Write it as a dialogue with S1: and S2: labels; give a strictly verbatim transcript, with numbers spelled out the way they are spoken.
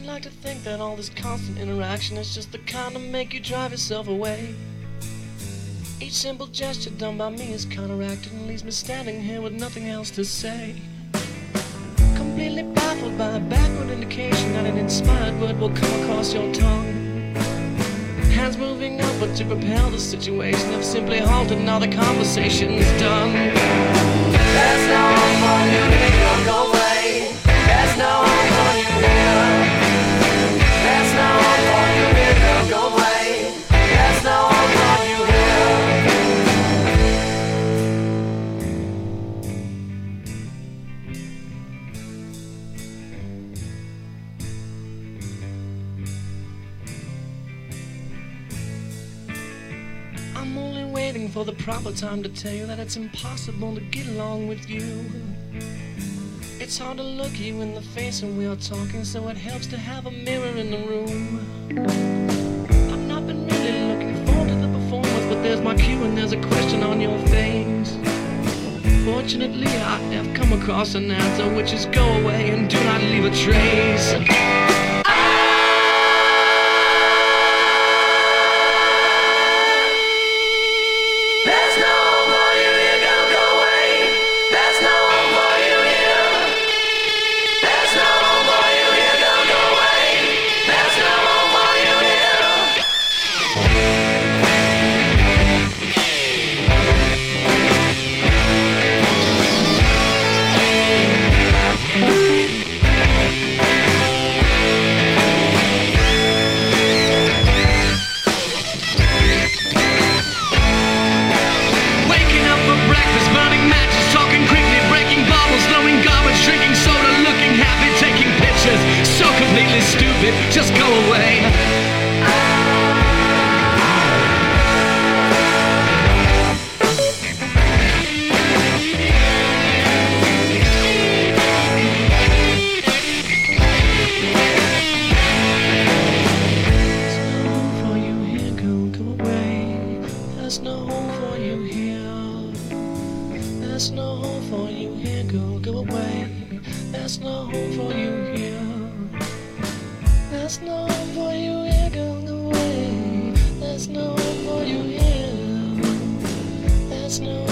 S1: like to think that all this constant interaction is just the kind to make you drive yourself away. Each simple gesture done by me is counteracted and leaves me standing here with nothing else to say. Completely baffled by a backward indication that an inspired word will come across your tongue. Hands moving up, but to propel the situation have simply halted, now the conversation's done. There's no hope for you, nigga, go away. There's no hope for you, nigga. There's no hope for you, nigga, go away. There's no hope for you, nigga. I'm only waiting for the proper time to tell you that it's impossible to get along with you. It's hard to look you in the face when we are talking, so it helps to have a mirror in the room. I've not been really looking forward to the performance, but there's my cue and there's a question on your face. Fortunately, I have come across an answer, which is go away and do not leave a trace. Stupid, just go away. There's no home for you here, there's no home for you here, girl, go away. There's no home for you here. There's no home for you here, girl, go away. There's no home for you here. There's no